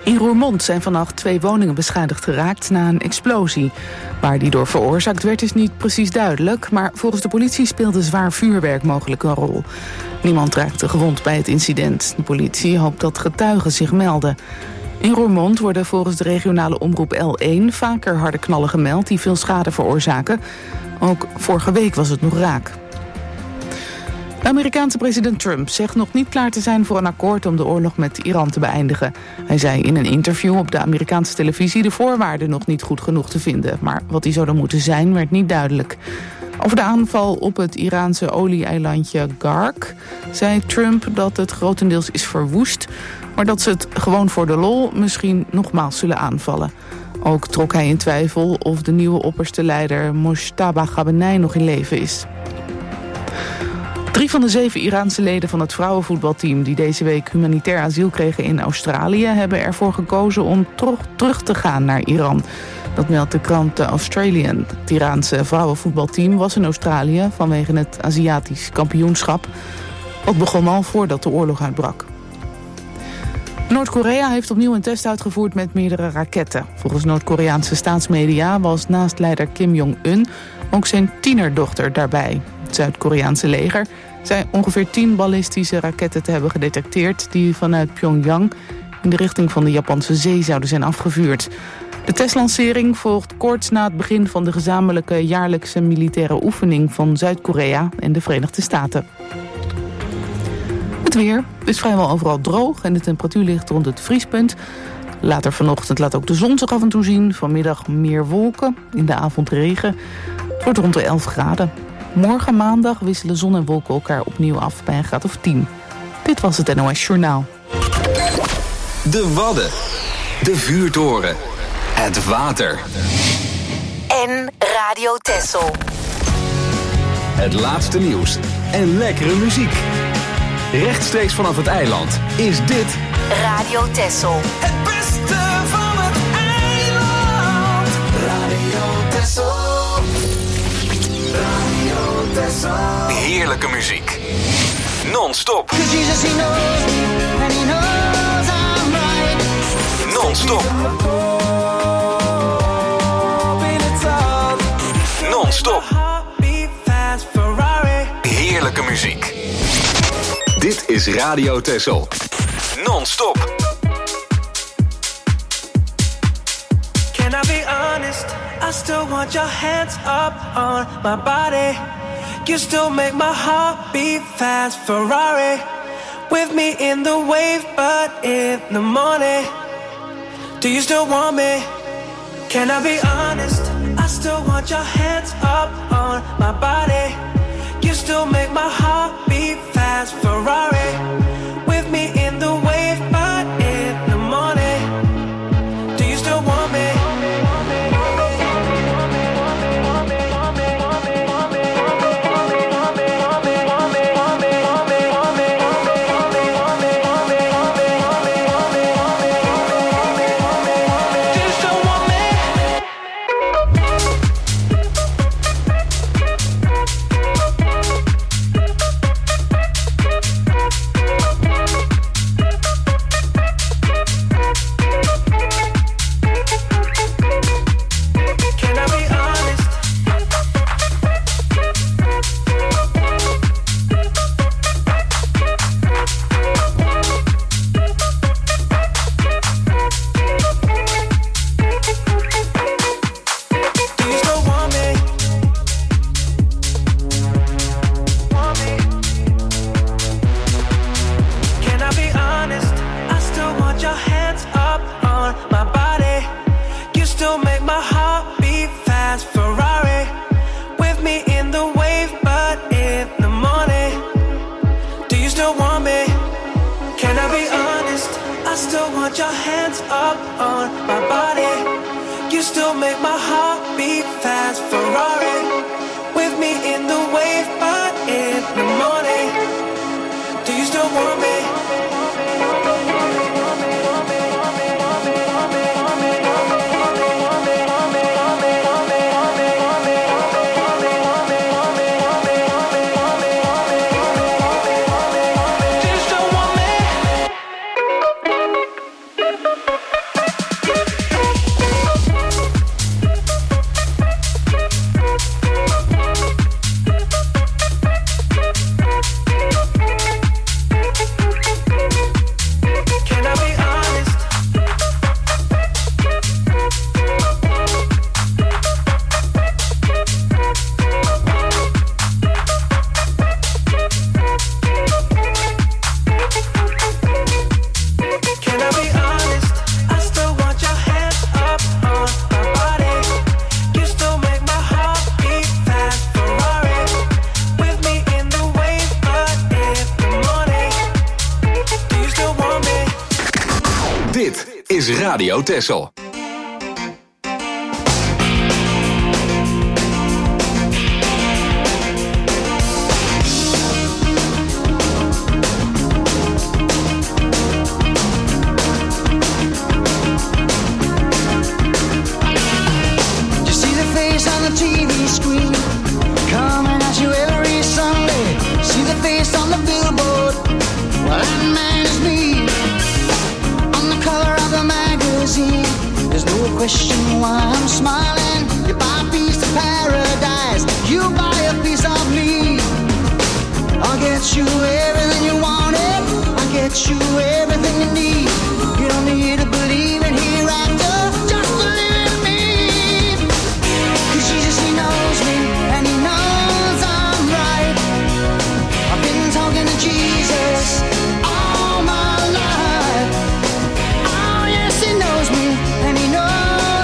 In Roermond zijn vannacht 2 woningen beschadigd geraakt na een explosie. Waar die door veroorzaakt werd is niet precies duidelijk, maar volgens de politie speelde zwaar vuurwerk mogelijk een rol. Niemand raakte gewond bij het incident. De politie hoopt dat getuigen zich melden. In Roermond worden volgens de regionale omroep L1 vaker harde knallen gemeld die veel schade veroorzaken. Ook vorige week was het nog raak. De Amerikaanse president Trump zegt nog niet klaar te zijn voor een akkoord om de oorlog met Iran te beëindigen. Hij zei in een interview op de Amerikaanse televisie de voorwaarden nog niet goed genoeg te vinden. Maar wat die zouden moeten zijn werd niet duidelijk. Over de aanval op het Iraanse olie-eilandje Gark zei Trump dat het grotendeels is verwoest, maar dat ze het gewoon voor de lol misschien nogmaals zullen aanvallen. Ook trok hij in twijfel of de nieuwe opperste leider Mojtaba Khamenei nog in leven is. 3 van de 7 Iraanse leden van het vrouwenvoetbalteam die deze week humanitair asiel kregen in Australië hebben ervoor gekozen om terug te gaan naar Iran. Dat meldt de krant The Australian. Het Iraanse vrouwenvoetbalteam was in Australië vanwege het Aziatisch kampioenschap. Dat begon al voordat de oorlog uitbrak. Noord-Korea heeft opnieuw een test uitgevoerd met meerdere raketten. Volgens Noord-Koreaanse staatsmedia was naast leider Kim Jong-un ook zijn tienerdochter daarbij. Het Zuid-Koreaanse leger zei ongeveer 10 ballistische raketten te hebben gedetecteerd die vanuit Pyongyang in de richting van de Japanse zee zouden zijn afgevuurd. De testlancering volgt kort na het begin van de gezamenlijke jaarlijkse militaire oefening van Zuid-Korea en de Verenigde Staten. Het weer is vrijwel overal droog en de temperatuur ligt rond het vriespunt. Later vanochtend laat ook de zon zich af en toe zien. Vanmiddag meer wolken, in de avond regen. Het wordt rond de 11 graden. Morgen maandag wisselen zon en wolken elkaar opnieuw af bij een graad of 10. Dit was het NOS Journaal. De Wadden. De vuurtoren. Het water. En Radio Texel. Het laatste nieuws en lekkere muziek. Rechtstreeks vanaf het eiland is dit Radio Texel. Het beste van het eiland. Radio Texel. Radio Texel. heerlijke muziek. Non-stop. Non-stop. Non-stop. Heerlijke muziek. Dit is Radio Texel. Non-stop. Can I be honest? I still want your hands up on my body. You still make my heart beat fast. Ferrari with me in the wave, but in the morning. Do you still want me? Can I be honest? I still want your hands up on my body. You still make my heart beat fast. Ferrari with me in the wave, but in the morning. Do you still want me? is Radio Texel. Question why I'm smiling. You buy a piece of paradise, you buy a piece of me. I'll get you everything you wanted, I'll get you everything you need. You don't need to believe in hereafter, just believe in me. 'Cause Jesus, he knows me, and he knows I'm right. I've been talking to Jesus all my life. Oh yes, he knows me, and he knows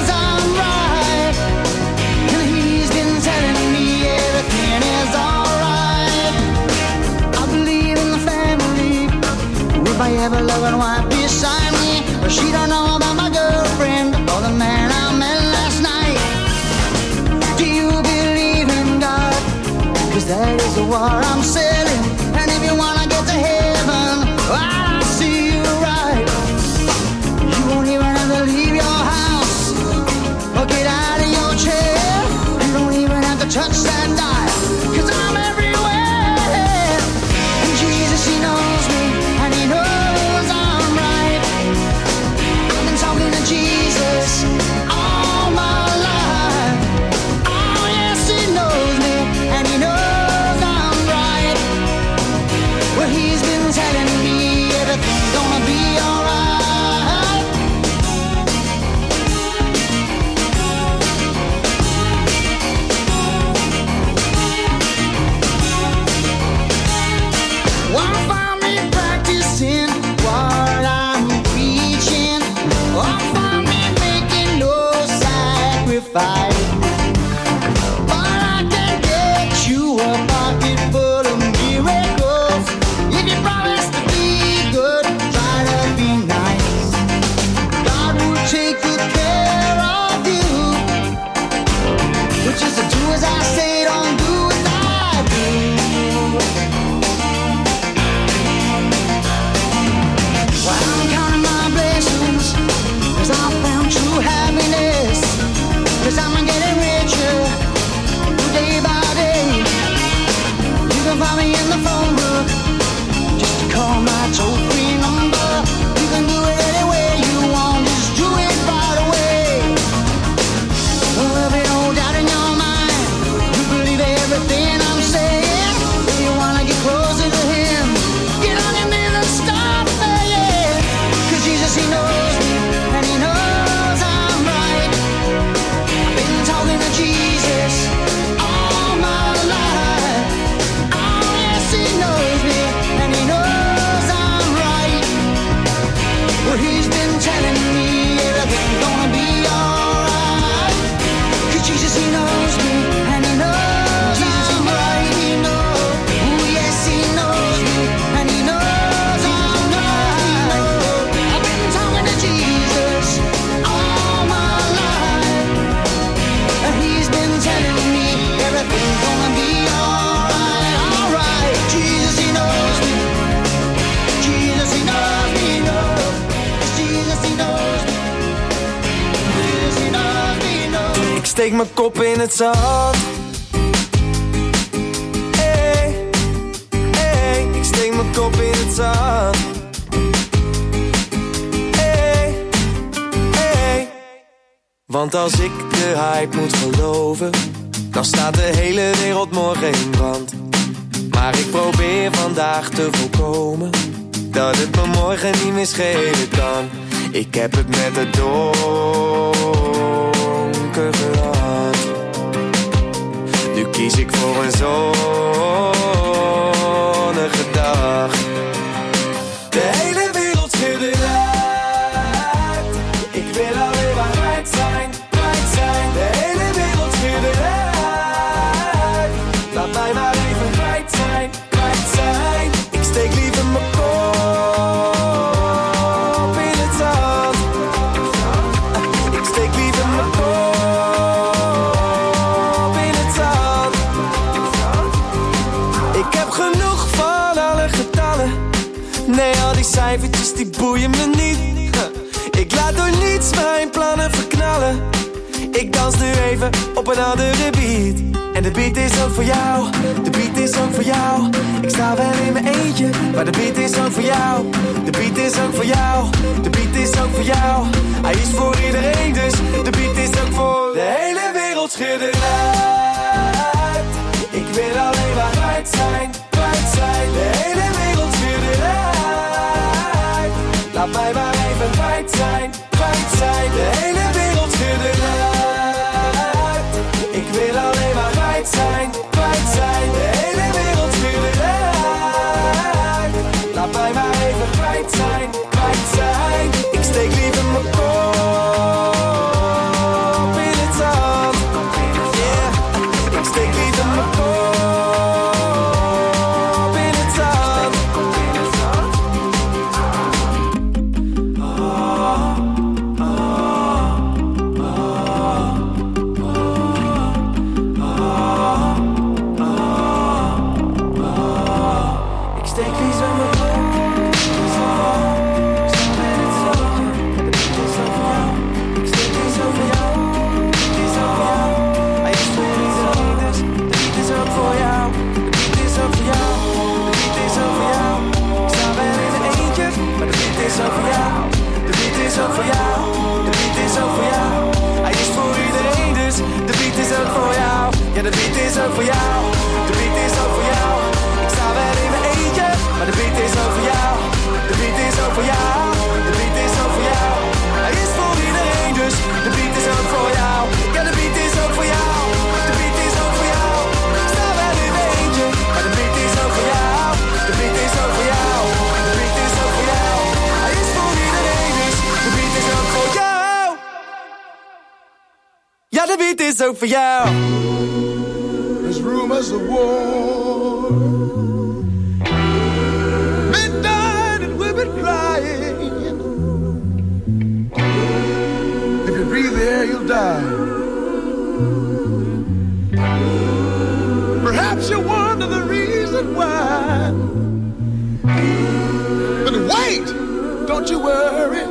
I have a loving wife beside me, but she don't know about my girlfriend or the man I met last night. Do you believe in God? 'Cause that is the war I'm selling. And if you wanna get to heaven, I'll see you right. You won't even have to leave your house or get out of your chair. You don't even have to touch that dial, 'cause I'm everywhere. And Jesus, he knows me, and he knows Jesus all my life. Oh yes, he knows me, and he knows I'm right. Well, he's been telling me everything's gonna be alright. Won't find me practicing what I'm preaching. But I can get you a pocket full of miracles. If you promise to be good, try to be nice. God will take good care of you. But just to do as I say, don't do as I do. Well, I'm counting my blessings, 'cause I found true happiness. 'Cause I'm getting richer day by day. You can find me in the phone book, just to call my toll-free number. You can do it any way you want, just do it right away. There'll be no doubt in your mind, you believe everything I'm saying. If you wanna get closer to him, get on your knees and start praying. 'Cause Jesus, he knows me, and he knows I'm right. Talking to Jesus all my life. Oh yes, he knows me, and he knows I'm right. Well, he's been telling me everything's gonna be alright. 'Cause Jesus, he knows me, and he knows I'm right. He knows, oh yes, he knows me, and he knows I'm right. I've been talking to Jesus all my life, and he's been telling me everything's gonna be alright, alright. Jesus, he knows me. Jesus, he knows me, knows. Jesus, he knows me. Jesus, he knows me, knows. Ik steek mijn kop in het zand. Hey, hey, ik steek mijn kop in het zand. Hey, hey. Want als ik de hype moet geloven, dan staat de hele wereld morgen in brand. Maar ik probeer vandaag te voorkomen dat het me morgen niet meer schelen kan. Ik heb het met het donker gehad. Nu kies ik voor een zonnige dag. De hele wereld schudde uit. Ik wil alleen maar kwijt zijn, kwijt zijn. De hele wereld schudde uit. Laat mij maar even kwijt zijn, kwijt zijn. Ik steek liever mijn kop in het zand. cijfertjes die boeien me niet. Ik laat door niets mijn plannen verknallen. Ik dans nu even op een andere beat. En de beat is ook voor jou, de beat is ook voor jou. Ik sta wel in mijn eentje, maar de beat is ook voor jou. De beat is ook voor jou, de beat is ook voor jou. Hij is voor iedereen, dus de beat is ook voor de hele wereld. Schud eruit. Ik wil alleen maar kwijt zijn, kwijt zijn. De hele wereld schud eruit. Laat mij maar even kwijt zijn, kwijt zijn. De hele wereld schud eruit. Ik wil alleen maar kwijt zijn, kwijt zijn. De hele wereld schud eruit. Laat mij maar even kwijt zijn, kwijt zijn. Ik steek liever mijn kop in het zand. Yeah, ik steek liever mijn kop in het zand. Ik steek liever mijn kop in het zand. De beat is ook voor jou. Ik steek liever voor jou. De beat is ook voor jou. Hij is voor iedereen, dus de beat is ook voor jou. De beat is ook voor jou. De beat is ook voor jou. Ik sta wel in mijn eentje, maar de beat is ook voor jou. De beat is ook voor jou. De beat is ook voor jou. Hij is voor iedereen, dus de beat is ook voor jou. Ja, de beat is ook voor jou. De beat is ook voor jou. Ik sta wel in mijn eentje, maar de beat is ook voor jou. De beat is ook voor jou. De beat is ook voor jou. Hij is voor iedereen, dus de beat is ook voor jou. Ja, de beat is ook voor jou. De beat is ook voor jou. Ik sta wel in mijn eentje, maar de beat is ook voor jou. De beat is ook voor jou. De beat is ook voor jou. Hij is voor iedereen, dus de beat is ook voor jou. Ja, de beat is ook voor jou. There's rumors of war. Men died and women crying. If you breathe the air, you'll die. Perhaps you wonder the reason why. But wait, don't you worry.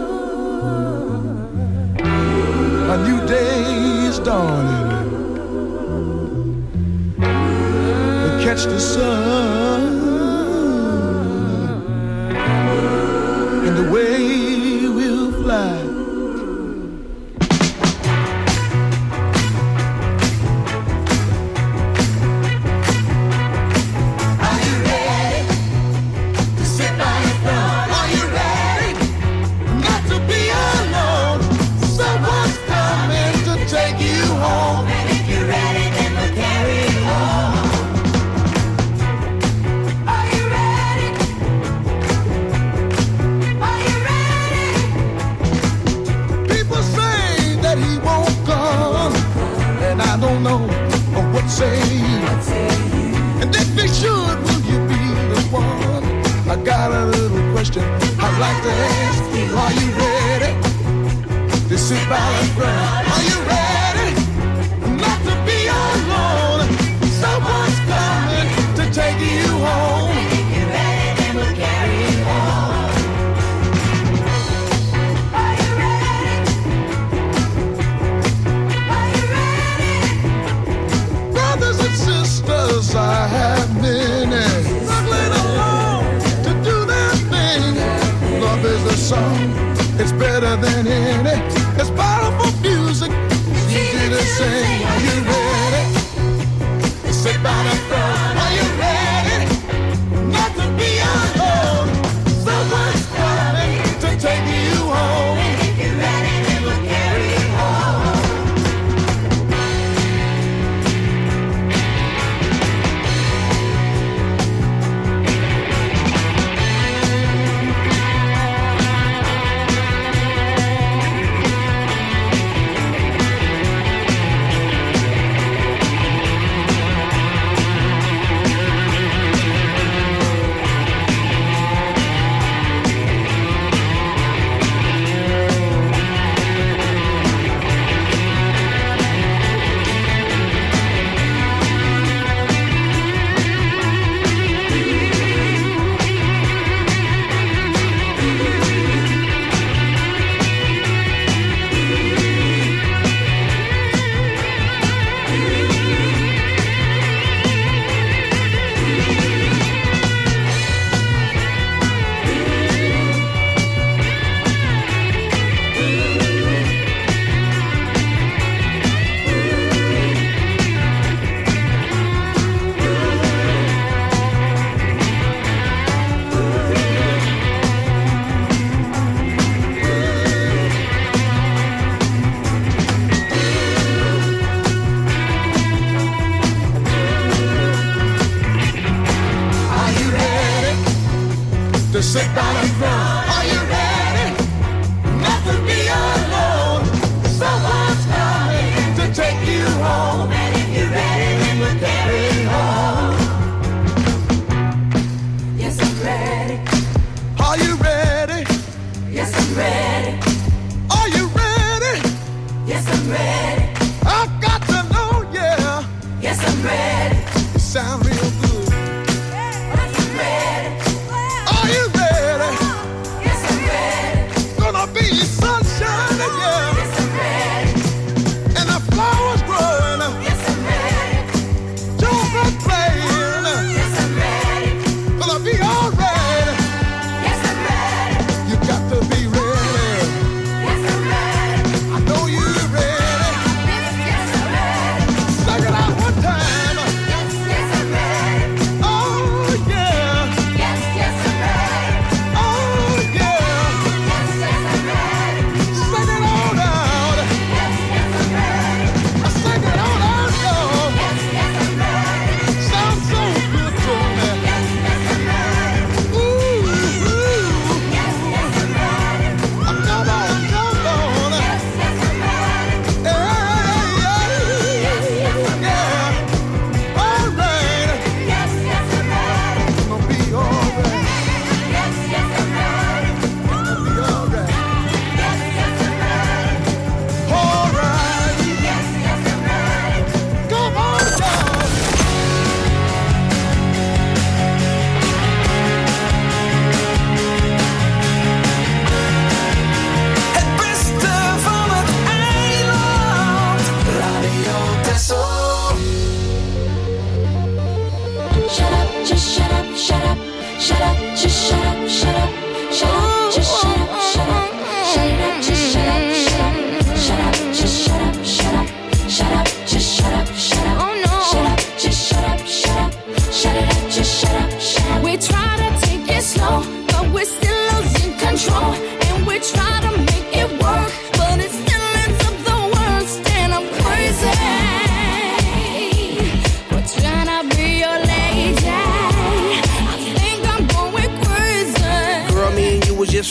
A new day is dawning. Catch the sun and away we'll fly. Are you ready to sit by your throne? Are you ready not to be alone? Someone's coming to take you home. And if you're ready, then we'll carry you home. I don't know what say you. And if they should, will you be the one? I got a little question I'd like to ask you. Are you ready to sit by the front? Are you ready not to be alone? Someone's coming to take you home. And if you're ready, then we'll carry you home. I have many struggling along to do their thing. Love is a song, it's better than any. It's powerful music, it's easy to sing. Are you ready to sit by the throne? Are you ready not to be alone? Someone's coming to take you home. And if you're ready, then we'll carry you home.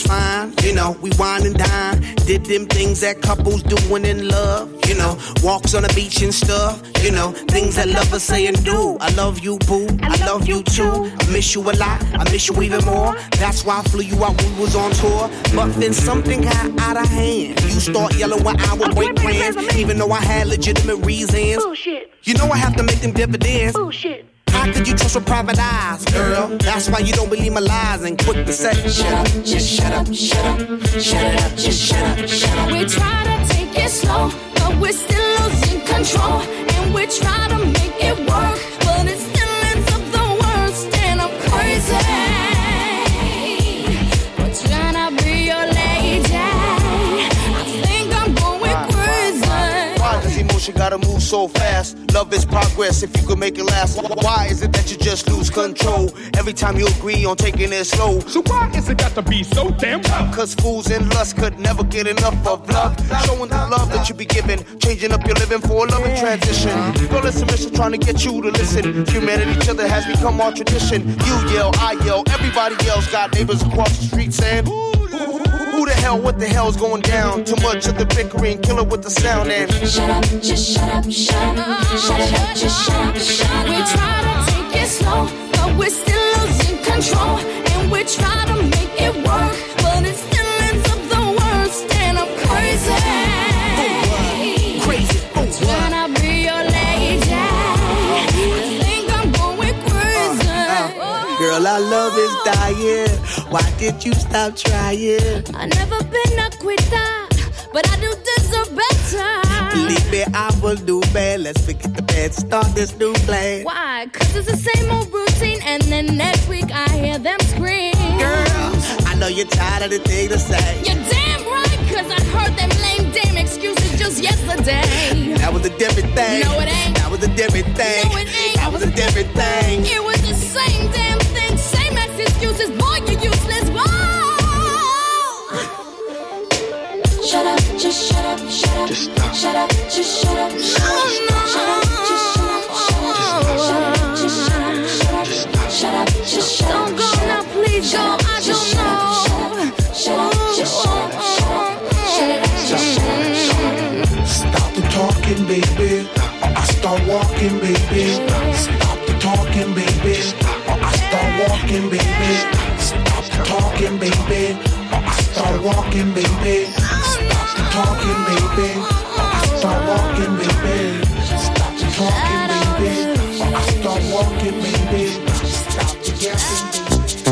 was fine. You know, we wine and dine. Did them things that couples do when in love. You know, walks on the beach and stuff. You know, things that lovers say and do. I love you, boo. I love you too. I miss you a lot. I miss you even more. That's why I flew you out when we was on tour. But then something got out of hand. You start yelling when I would break plans, even though I had legitimate reasons. Bullshit. You know I have to make them dividends. Bullshit. How could you trust with private eyes, girl? That's why you don't believe my lies and quick to say, shut up, just shut up, shut up, shut it up, just shut up, shut up. We try to take it slow, but we're still losing control. And we try to make it work, but it still ends up the worst. And I'm crazy for trying to be your lady. I think I'm going crazy. Why does emotion gotta move so fast? Love is progress if you could make it last. Why is it that you just lose control every time you agree on taking it slow? So why is it got to be so damn tough? Cause fools in lust could never get enough of love. Showing the love that you be giving, changing up your living for a loving transition. Girl, it's a mission trying to get you to listen. Humanity, each other has become our tradition. You yell, I yell, everybody else got neighbors across the street saying, who the hell, what the hell's going down? Too much of the bickering, kill it with the sound and shut up, just shut up, shut up, shut it up, just shut up, shut up. We try to take it slow, but we're still losing control. And we try to make it work, but it still ends up the worst. And I'm crazy, crazy, trying to be your lady. I think I'm going crazy. Girl, our love is dying. Why did you stop trying? I never been a quitter, but I do deserve better. Believe me, I will do bad. Let's forget the bad, start this new plan. Why? Cause it's the same old routine, and then next week I hear them scream. Girl, I know you're tired of the thing to say. You're damn right, cause I heard them lame damn excuses just yesterday. That was a different thing. No, it ain't. That was a different thing. No, it ain't. That was a different thing. It was the same damn thing, same ass excuses. Boy, you useless. Whoa. Shut up, just shut up, shut up. Just stop. Shut up, just shut up. No, no. Shut up, just shut up, shut up. Shut up, just shut up, shut up. Shut up, just shut up. Don't go now, please go. I don't know. Shut up, just shut up, shut up. Shut up, just shut up, shut up. Stop the talking, baby, or I start walking, baby. Stop the talking, baby, or I start walking, baby. Stop the talking, baby, or I start walking, baby. Stop the talking, baby, or I start walking, baby. Stop the talking, baby, or I start walking, baby. Stop the yapping, baby.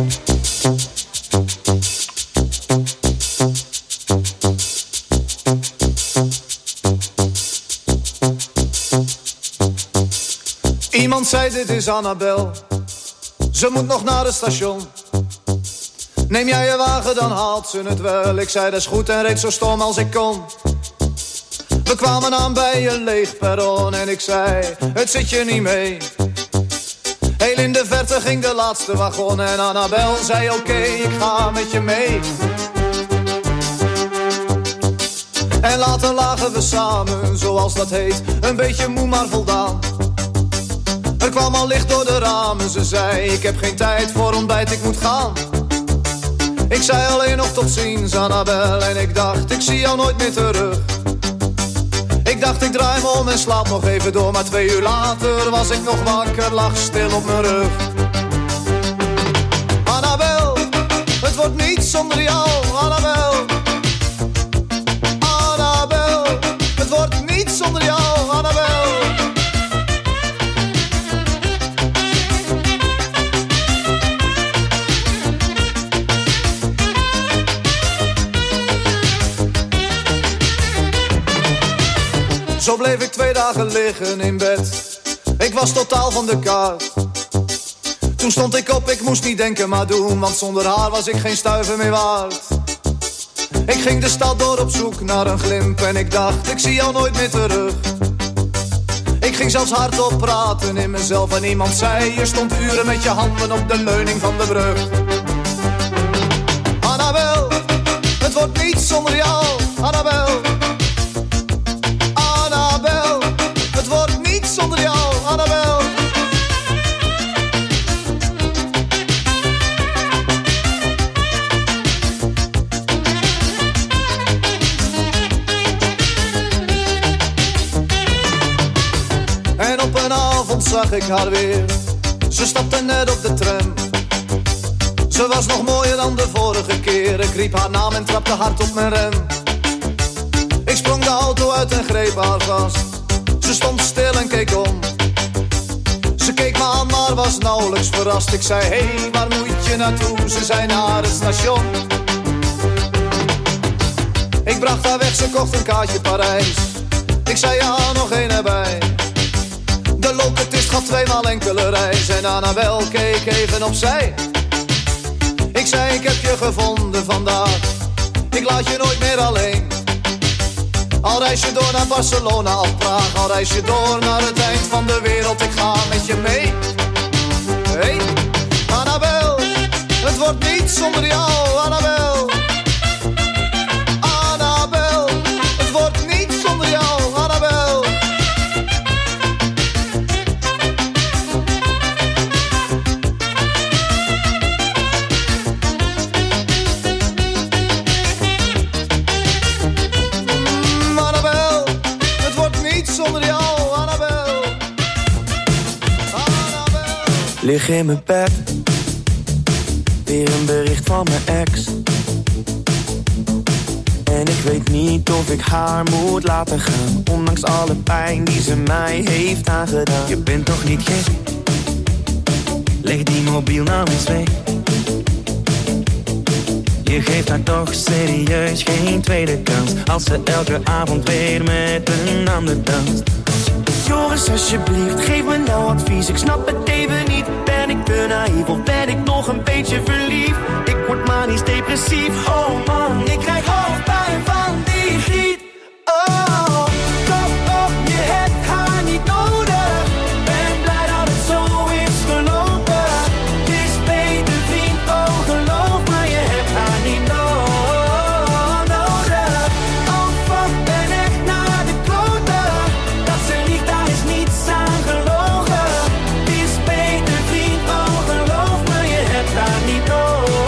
Iemand zei dit is Annabel, ze moet nog naar het station. Neem jij je wagen, dan haalt ze het wel. Ik zei dat is goed en reed zo stom als ik kon. We kwamen aan bij een leeg perron en ik zei, het zit je niet mee. Heel in de verte ging de laatste wagon en Annabel zei oké, ik ga met je mee. En later lagen we samen, zoals dat heet, een beetje moe maar voldaan. Er kwam al licht door de ramen, ze zei, ik heb geen tijd voor ontbijt, ik moet gaan. Ik zei alleen nog tot ziens, Annabel, en ik dacht, ik zie jou nooit meer terug. Ik dacht, ik draai me om en slaap nog even door, maar 2 uur later was ik nog wakker, lag stil op mijn rug. Annabel, het wordt niet zonder jou, Annabel. Annabel, het wordt niet zonder jou, Annabel. Zo bleef ik 2 dagen liggen in bed. Ik was totaal van de kaart. Toen stond ik op, ik moest niet denken maar doen, want zonder haar was ik geen stuiver meer waard. Ik ging de stad door op zoek naar een glimp en ik dacht, ik zie jou nooit meer terug. Ik ging zelfs hardop praten in mezelf en iemand zei, je stond uren met je handen op de leuning van de brug. Annabel, het wordt niet zonder jou, Annabel. Annabel, het wordt niet zonder jou, Annabel. avond zag ik haar weer. Ze stapte net op de tram. Ze was nog mooier dan de vorige keer. Ik riep haar naam en trapte hard op mijn rem. Ik sprong de auto uit en greep haar vast. Ze stond stil en keek om. Ze keek me aan, maar was nauwelijks verrast. Ik zei, hey, waar moet je naartoe? Ze zei, naar het station. Ik bracht haar weg, ze kocht een kaartje Parijs. Ik zei, ja, nog één erbij. De locatist gaf 2 maal enkele reis. En Annabel keek even opzij. Ik zei, ik heb je gevonden vandaag. Ik laat je nooit meer alleen. Al reis je door naar Barcelona of Praag. Al reis je door naar het eind van de wereld. Ik ga met je mee. Hey, Annabel, het wordt niet zonder jou, Annabel. Annabel, het wordt niet zonder jou, Annabel. Annabel, het wordt niet zonder jou, Annabel. Annabel. Lig in mijn bed, weer een bericht van mijn ex. En ik weet niet of ik haar moet laten gaan, ondanks alle pijn die ze mij heeft aangedaan. Je bent toch niet gek? Leg die mobiel nou eens weg. Je geeft haar toch serieus geen tweede kans, als ze elke avond weer met een ander danst. Joris, alsjeblieft, geef me nou advies. Ik snap het even niet. Ben ik te naïef of ben ik nog een beetje verliefd? Ik word manisch depressief. Oh man, ik krijg hoofdpijn van die giet. Oh, kop op, je hebt haar niet nodig. Ben blij dat het zo is gelopen. Het is beter vriend, oh geloof me, je hebt haar niet nodig. Oh fuck, ben echt naar de kloten. Dat ze liegt, daar is niets aan gelogen. Het is beter vriend, oh geloof me, je hebt haar niet nodig.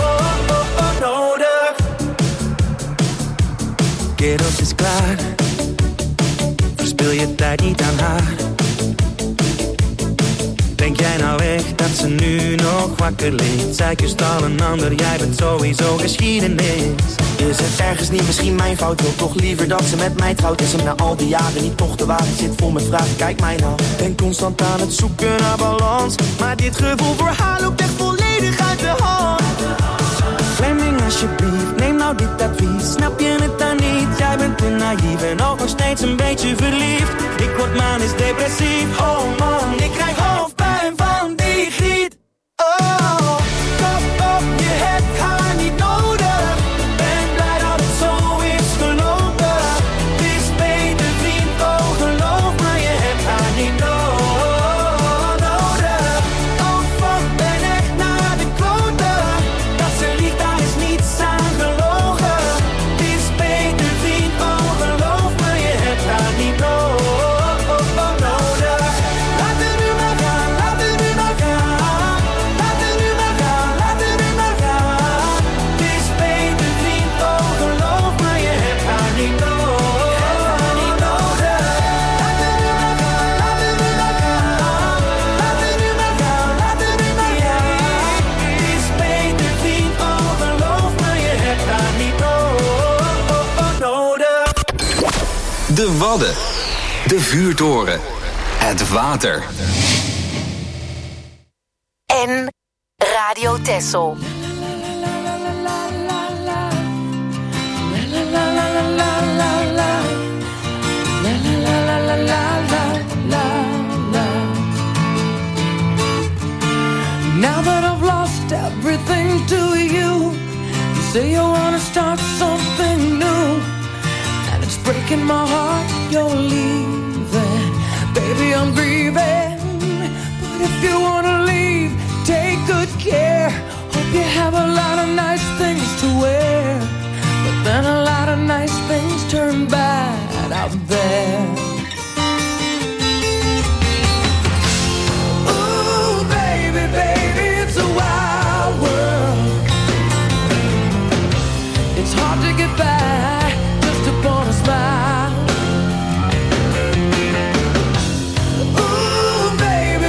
Kerels is klaar, verspil je tijd niet aan haar. Denk jij nou echt dat ze nu nog wakker ligt? Zij kust al een ander, jij bent sowieso geschiedenis. Is het ergens niet misschien mijn fout? Wil toch liever dat ze met mij trouwt? Is hem na al die jaren niet toch de waarheid? Zit vol met vragen, kijk mij nou. Ben constant aan het zoeken naar balans, maar dit gevoel voor haar loopt echt volledig uit de hand. Fleming, alsjeblieft, neem nou dit advies. Snap je het dan niet? Jij bent te naïef en ook nog steeds een beetje verliefd. Ik word manisch depressief. Oh man, ik krijg hoofdpijn van die giet. Oh, kop op, je hebt haar niet nodig. Ben blij dat het zo is gelopen. Het is beter vriend, oh geloof me, je hebt haar niet nodig. Oh fuck, ben echt naar de kloten. Dat ze liegt, daar is niets aan gelogen. Het is beter vriend, oh geloof me, je hebt haar niet nodig. Laat het nu maar gaan, laat het nu maar gaan. Laat het nu maar gaan, laat het nu maar gaan. Het is beter vriend, oh geloof me, je hebt haar niet nodig. Laat het nu maar gaan, laat het nu maar gaan. Laat het nu maar gaan, laat het nu maar gaan. Het is beter vriend, oh geloof me, je hebt haar niet nodig. De Wadden. De vuurtoren. Het water. En Radio Texel. Now that I've lost everything to you, you say you wanna start something new, and it's breaking my heart you're leaving. Baby, I'm grieving, but if you wanna leave, take good care. Hope you have a lot of nice things to wear, but then a lot of nice things turn bad out there. Ooh, baby, baby, it's a wild world. It's hard to get by just upon a smile. Ooh, baby,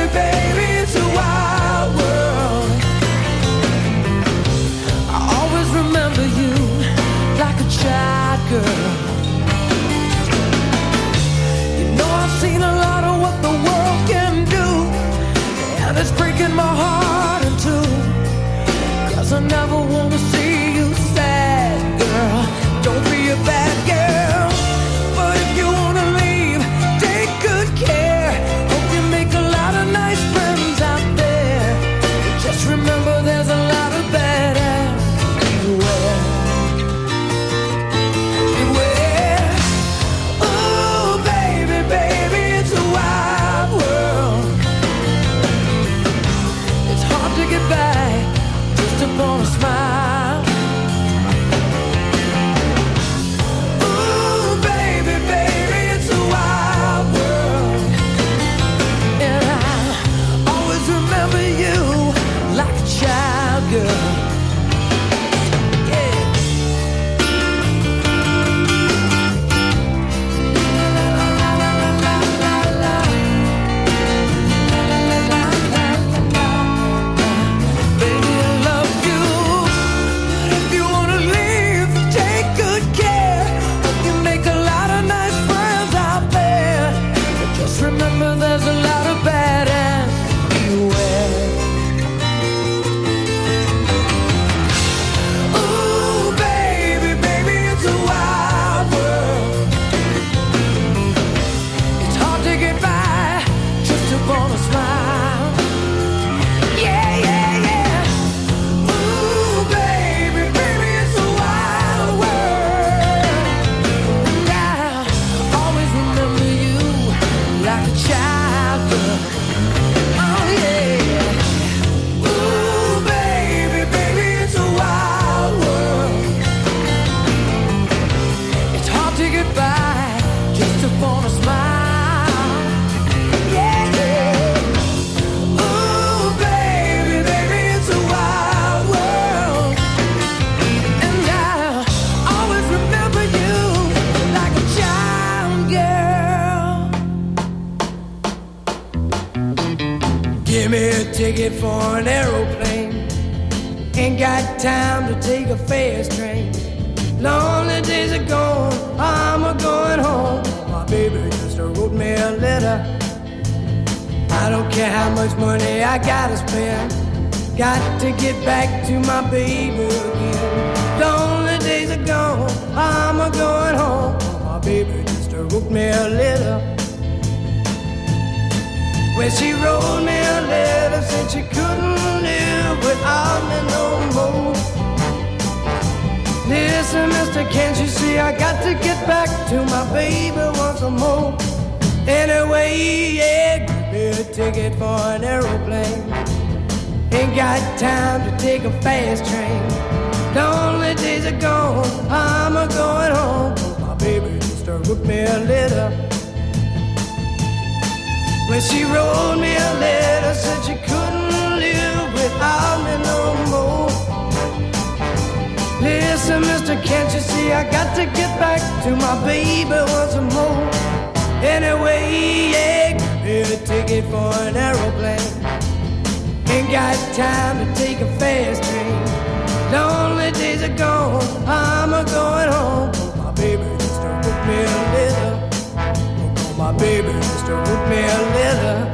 Give me a ticket for an aeroplane. Ain't got time to take a fast train. Lonely days are gone, I'm a-going home. My baby just wrote me a letter. I don't care how much money I gotta spend. Got to get back to my baby again. Lonely days are gone, I'm a-going home. My baby just wrote me a letter. When she wrote me a letter, said she couldn't live without me no more. Listen, mister, can't you see I got to get back to my baby once more. Anyway, yeah, give me a ticket for an aeroplane. Ain't got time to take a fast train. Lonely days are gone, I'm a-going home. My baby just wrote me a letter. When she wrote me a letter, said she couldn't live without me no more. Listen, mister, can't you see I got to get back to my baby once more. Anyway, yeah, give me a ticket for an aeroplane. Ain't got time to take a fast train. Lonely days are gone, I'm a-going home. My baby just wrote me a letter. My baby just wrote me a letter.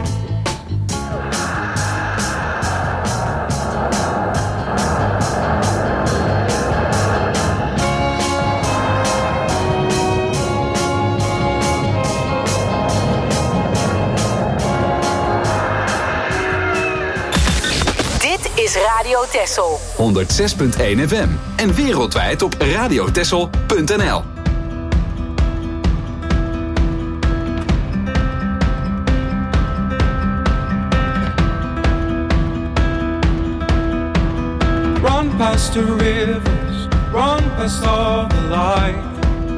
Dit is Radio Texel. 106.1 FM en wereldwijd op radiotexel.nl. Past the rivers, run past all the light.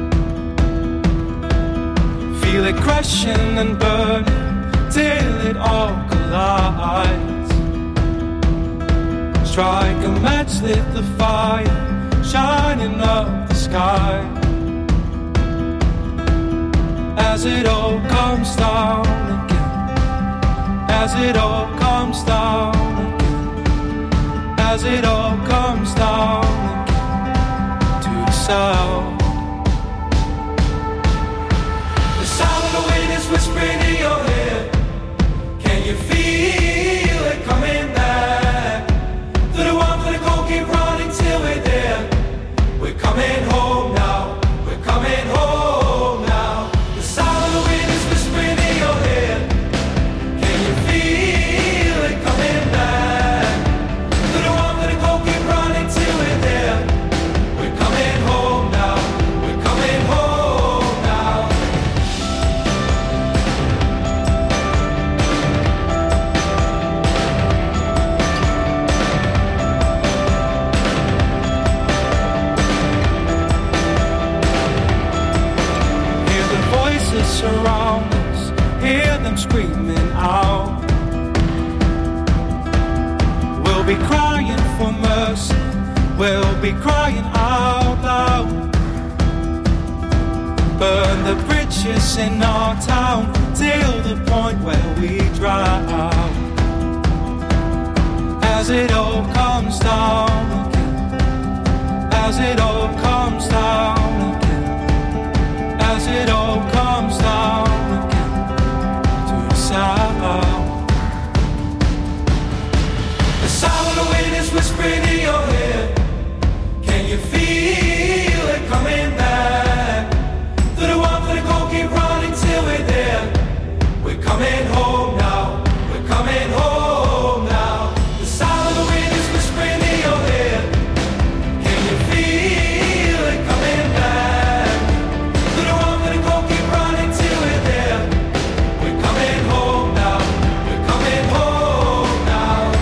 Feel it crashing and burning till it all collides. Strike a match, lit the fire, shining up the sky. As it all comes down again, as it all comes down again. As it all comes down again to the sound. The sound of the wind is whispering in your head. Can you feel it coming back? Through the warmth of the cold, keep running till we're there. We're coming home now, we're coming home now. The sound of the wind is whispering in your head. Can you feel it coming back? Surround us, hear them screaming out. We'll be crying for mercy, we'll be crying out loud. Burn the bridges in our town till the point where we drown. As it all comes down again, as it all comes down again, as it all comes down again to the sound. The sound of the wind is whispering in your head. Can you feel it coming back? Through the warmth of the cold, keep running till we're there. We're coming home now, we're coming home now. The sound of the wind is whispering in your head. Can you feel it coming back? Through the warmth of the cold, keep running till we're there. We're coming home now, we're coming home now.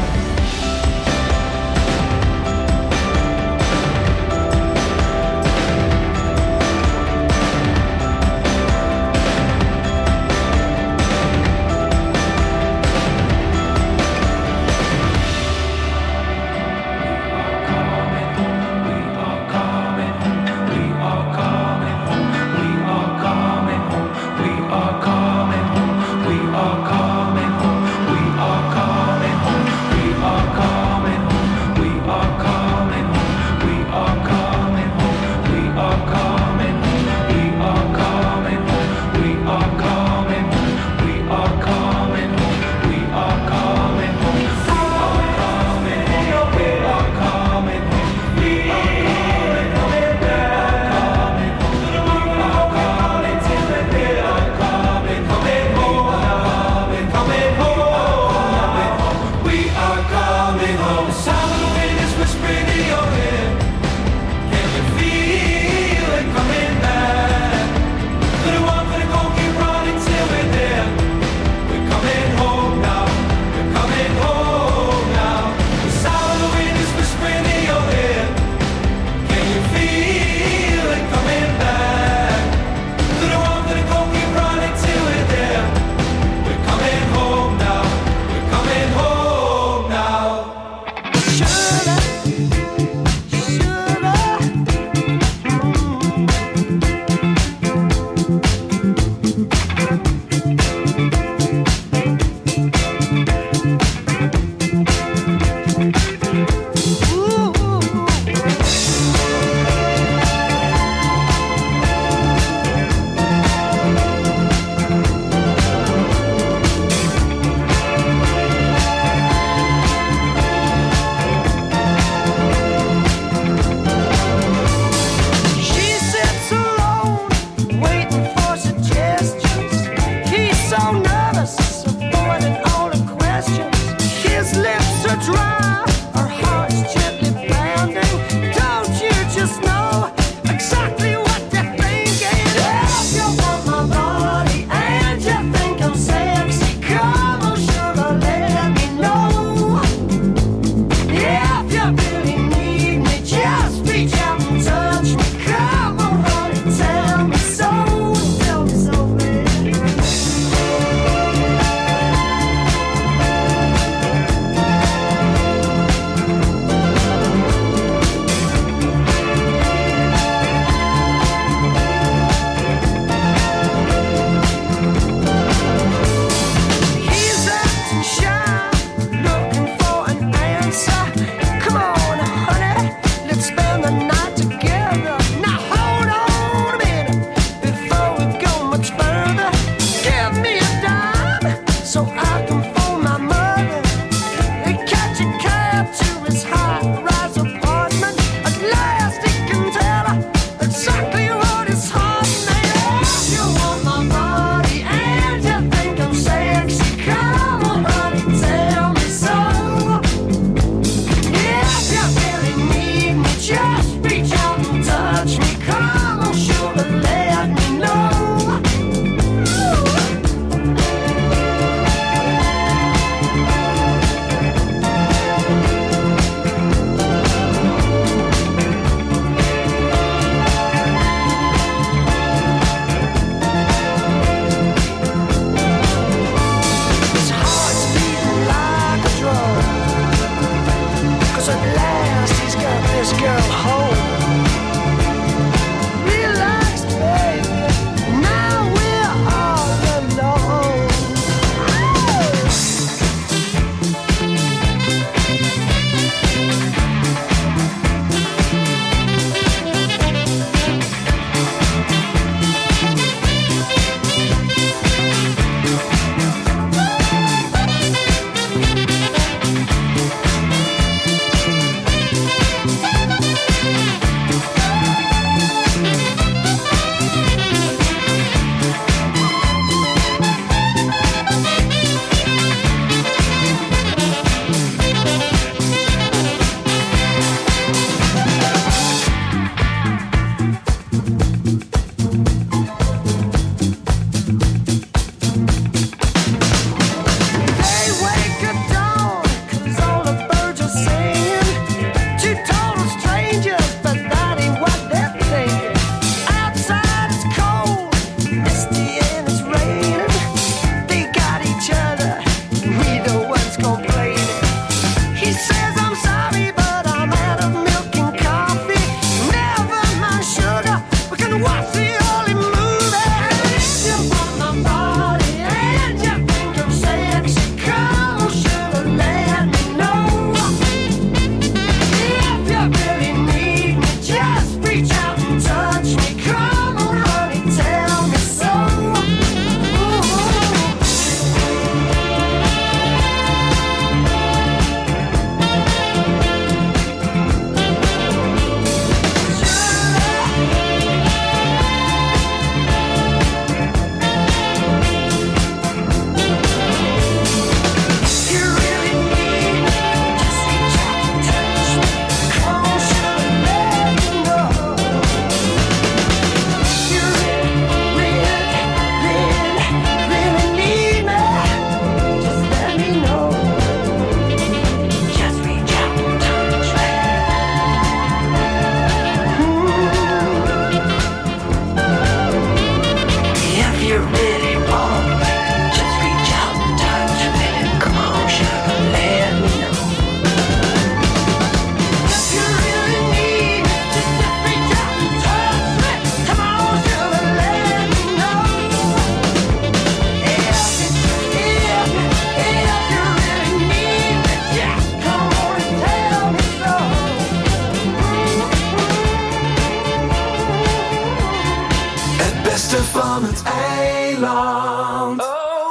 van het eiland.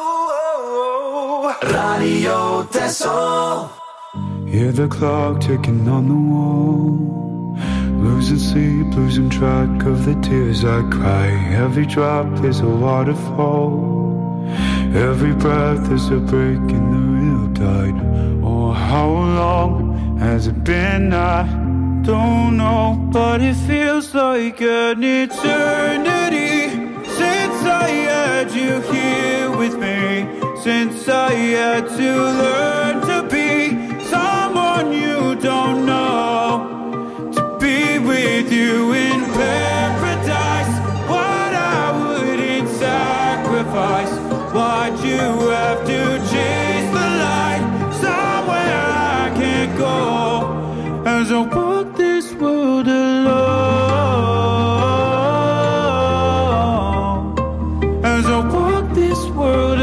Radio Texel. Hear the clock ticking on the wall. Losing sleep, losing track of the tears I cry. Every drop is a waterfall. Every breath is a break in the riptide. Oh, how long has it been? I don't know, but it feels like an eternity since I had you here with me. Since I had to learn to be someone you don't know, to be with you in paradise. What I wouldn't sacrifice. Why'd you have to chase the light somewhere I can't go? As I walk this world alone, as I walk this world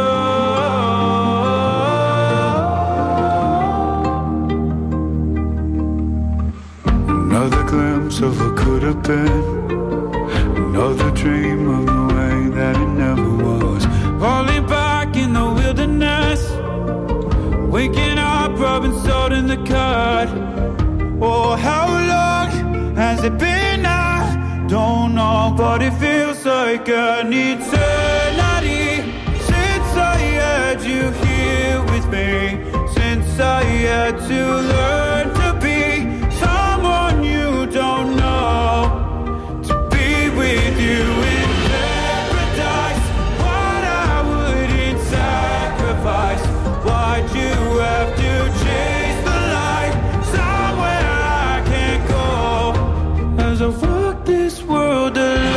alone. Another glimpse of what could have been, another dream of the way that it never was. Falling back in the wilderness, waking up, rubbing salt in the cut. Oh, how long has it been? I don't know, but it feels like an eternity since I had you here with me. Since I had to learn to be someone you don't know, to be with you in paradise. What I wouldn't sacrifice. Why'd you have to chase the light somewhere I can't go? As I walk this world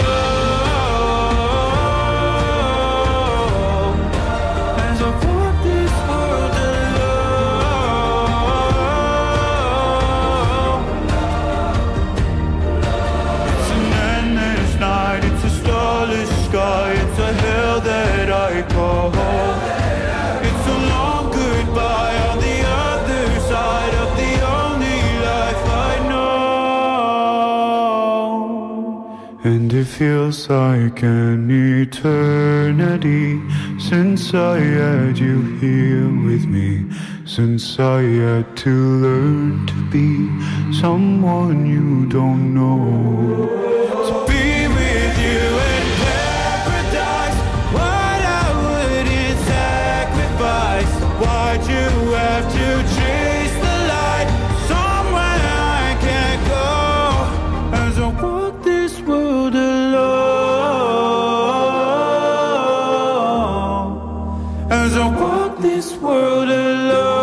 alone, as I walk this world alone. It's an endless night, it's a starless sky, it's a hell that I call home. It's a long goodbye on the other side of the only life I know. And it feels like an eternity since I had you here with me. Since I had to learn to be someone you don't know. To be with you in paradise. What I wouldn't sacrifice. Why'd you have to chase the light somewhere I can't go? As I walk this world alone, as I walk this world alone.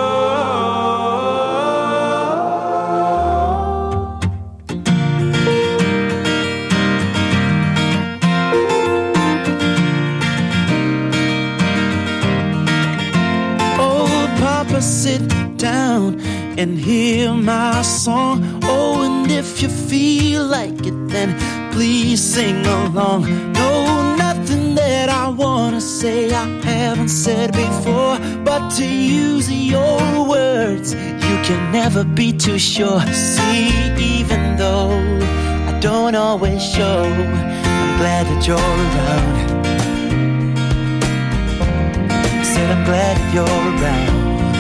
Old Papa, sit down and hear my song. Oh, and if you feel like it, then please sing along. No, nothing that I wanna say I haven't said before, but to use your words, you can never be too sure. See, even though I don't always show, I'm glad that you're around. Said I'm glad that you're around.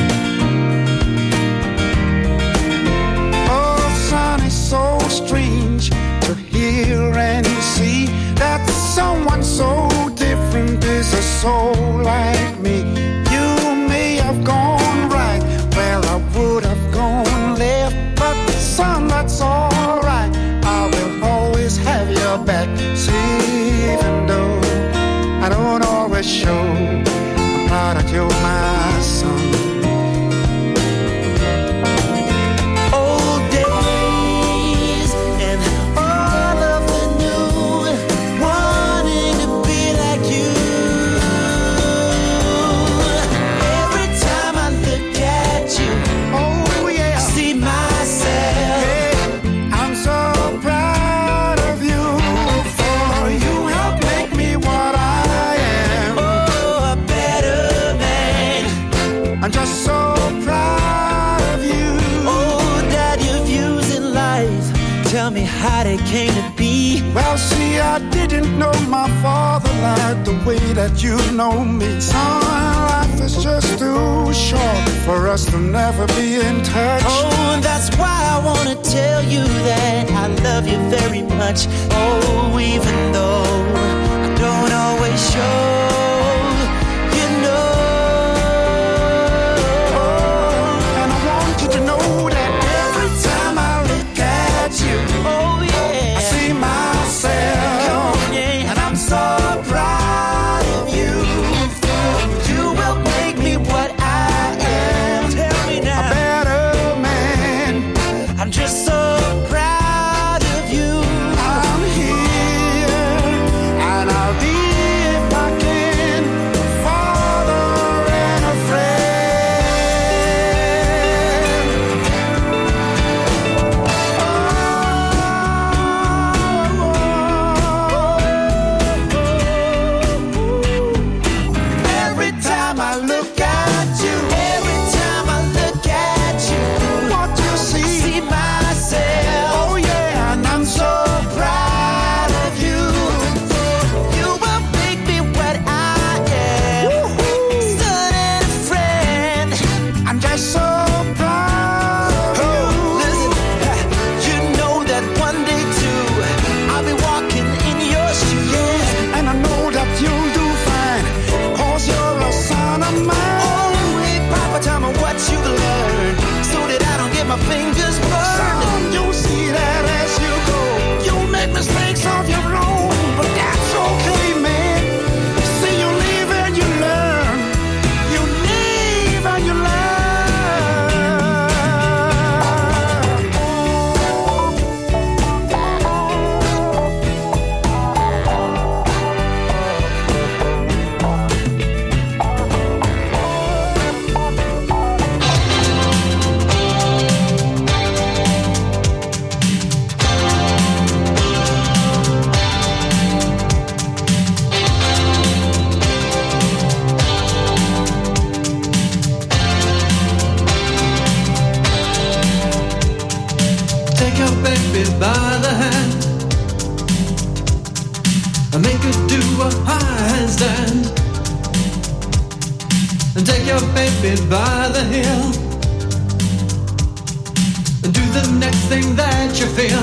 Oh, son, it's so strange to hear and see that someone so different is a soul like me. You may have gone right where I would have gone left, but son, that's alright. I will always have your back. See, even though I don't always show, I'm proud that you're my son. How they came to be. Well, see, I didn't know my fatherland the way that you know me. Son, life is just too short for us to never be in touch. Oh, and that's why I wanna tell you that I love you very much. Oh, even though I don't always show, you know. Oh, and I want you to know that every time I look at you, oh yeah, I see myself, yeah. and I'm so proud of you. You will make me what I am. Tell me now, a better man. I'm just so proud of you. I'm here, and I'll be if I can, father and a friend. Every time I look at you, Every time I look at you, what you see, see myself. oh yeah, and I'm so proud of you. You will make me what I am. Son and a friend. I'm just so proud of you. Listen, you know that one day too, I'll be walking in your shoes. Yeah, and I know that you'll do fine, 'cause you're a son of mine. Oh, hey, Papa, tell me what you learned, so that I don't get my fingers burned. Son, you'll see that as you go, you'll make mistakes of your own, but that's okay, man. See, you live and you learn. You live and you learn. Take your baby by the hand and make her do a handstand. And take your baby by the heel and do the next thing that you feel.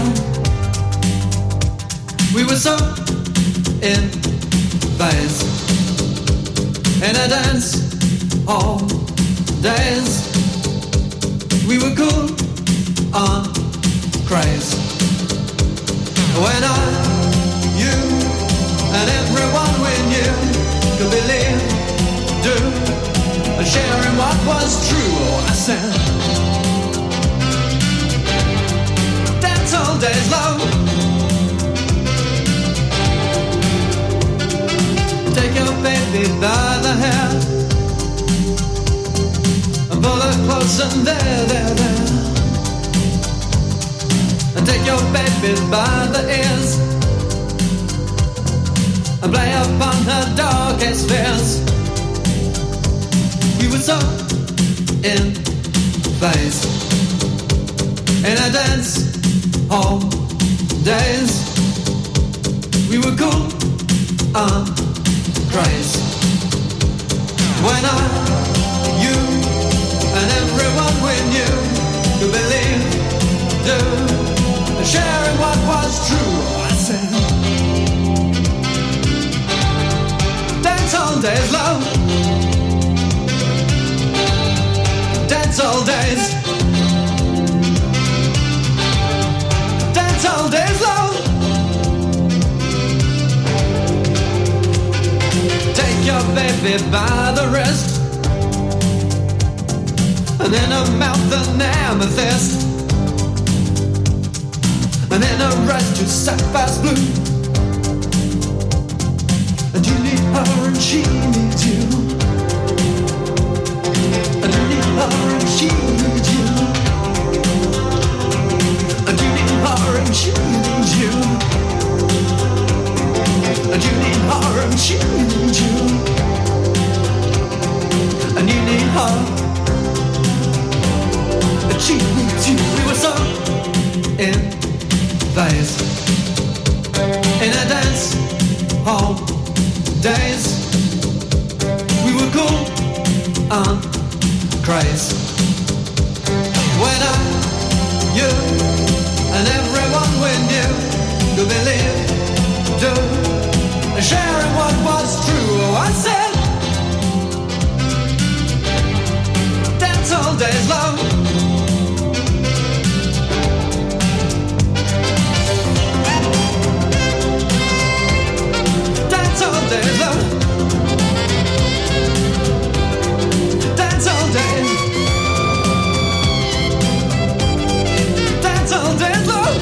We were so in phase in a dance all days. We were cool on craze. When I, you, and everyone we knew could believe, do, and sharing what was true. Oh, I said, dance all days long. Take your baby by the hair and pull her close and there. And take your baby by the ears and play upon her darkest fears. We were so in phase in a dance all days. We were cool on craze. When I, you, and everyone we knew could believe, do, sharing what was true. I said, dance all days, love. Dance all days. Dance all days, love. Take your baby by the wrist and in her mouth an amethyst. And in a red to sapphire's blue. And you need her and she needs you. And you need her and she needs you. And you need her and she needs you. And you need her and she needs you. And you need her and she needs you. We were so in phase in a dance days we were cool and crazy. When I, you, and everyone we knew to believe, do, sharing what was true. I said, dance all days long. Dance all day long. Dance all day. Dance all day long.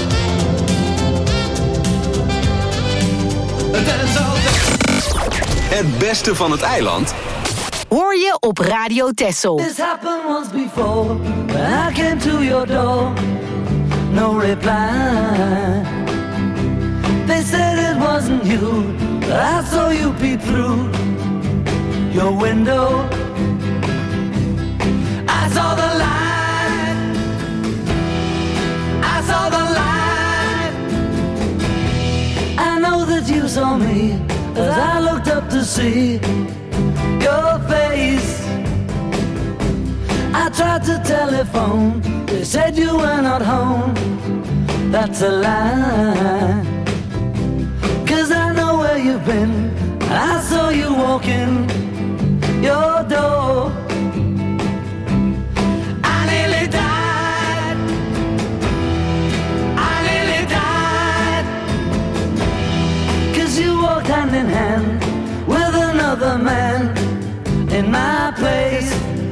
Dance all day. Het beste van het eiland hoor je op Radio Texel. This happened once before. When I came to your door, no reply. They said it wasn't you, but I saw you peep through your window. I saw the light. I saw the light. I know that you saw me as I looked up to see your face. I tried to telephone. They said you were not home. That's a lie. 'Cause I know where you've been. I saw you walking your door. I nearly died. I nearly died. 'Cause you walked hand in hand with another man in my place.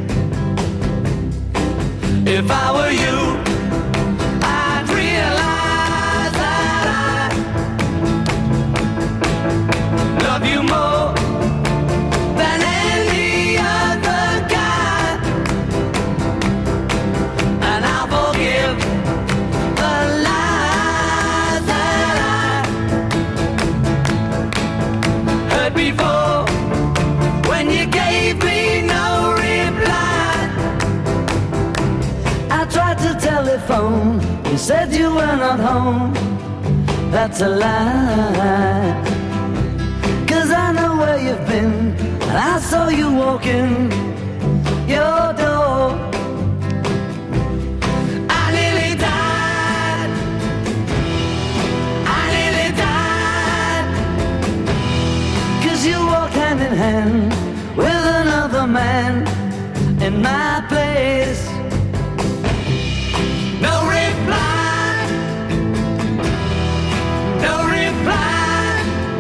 If I were you, I'd realize that I love you more than any other guy, and I'll forgive the lies that I heard before when you gave me no reply. I tried to telephone, you said you were not home. That's a lie. 'Cause I know where you've been, and I saw you walking your door. I nearly died. I nearly died. 'Cause you walked hand in hand with another man in my place. No reply. No reply.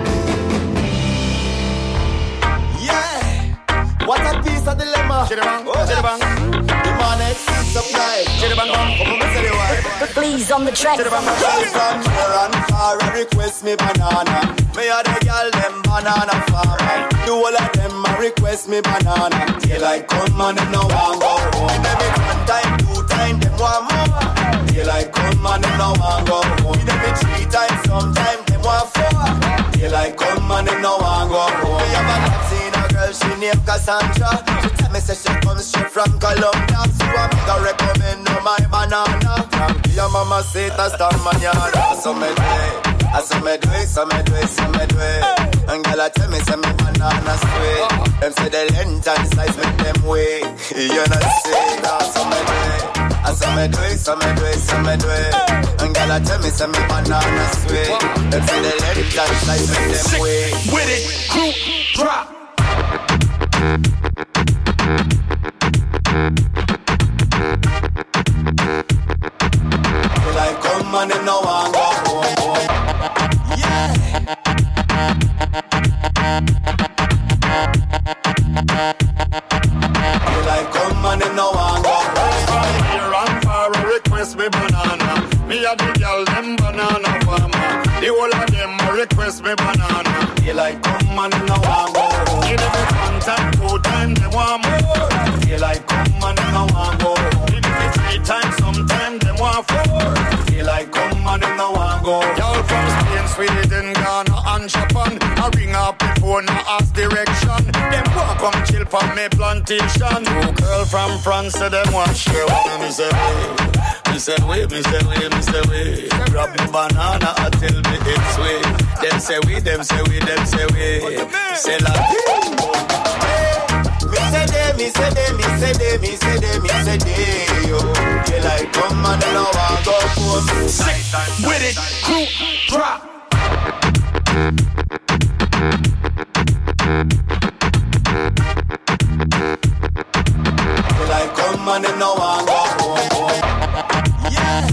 Yeah, what a piece of dilemma. Chidabang, chidabang. The man is supply. Chidabang, Please on the track. Chidabang, from near and far, request me banana. Me a the girl them banana farmer. Do all of them a request me banana. Daylight come and them no want go home. Maybe one time, two time, them want more. Daylight come and them no want go home. Maybe three times, sometime them want four. Daylight come and them no want go home. Me have a seen a girl, she named Cassandra. She tell me say she comes straight from Colombia. So I make her recommend no my banana. Your mama say that's the manana. So me do it, so me do it, so me do it, so me do it. And girl I tell me say me banana sweet. Them say the length and size make them way. You know say that, so me do it. So me do it, so me do it, so me do it. And girl I tell me say me banana sweet. Them say the length and size make them way. With it, crew drop. Like come and them no want go home. Yeah. Like come and them no want go home. Here and far request me banana. Me a the girl them banana farmer. The whole of them request me banana. They like come and them no want go home. Give them one time, two time, they want more. They like come and them no want go home. Give them three times, sometime them want four. They like come and them no want go home. Y'all from Spain, Sweden, Ghana and Japan. I ring up the phone, I ask direction. Them walk come chill from me plantation. Two girl from France, so them want share one. Me say we, me say we. Grab me banana until me it's sweet. Them say we. Say la Me say they, yo. They like come and then I want go home. Sick with it, crew drop. They like come and then I want go home. Yeah.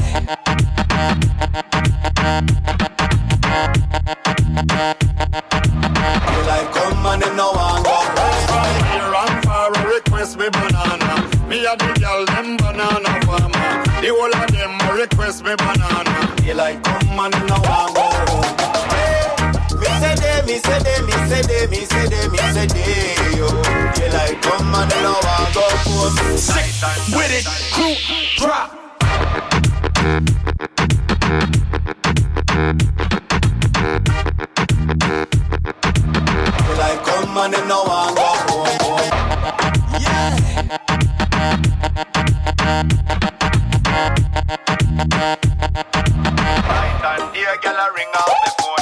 They like come and then I want go home. Request me banana. Me a the girl them banana farmer. The whole of them request me banana. They like come and no one go home. Me say they, yo. They like come and no one go home. Sick with it, crew drop. They like come and no one go home. Yeah. Right and here, girl, I ring out the phone.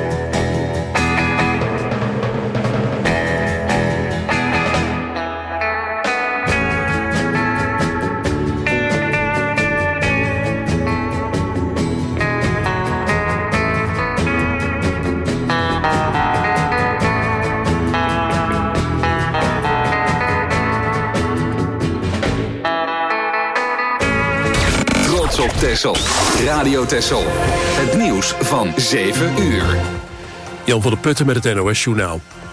Op Texel. Radio Texel. Het nieuws van 7 uur. Jan van der Putten met het NOS Journaal.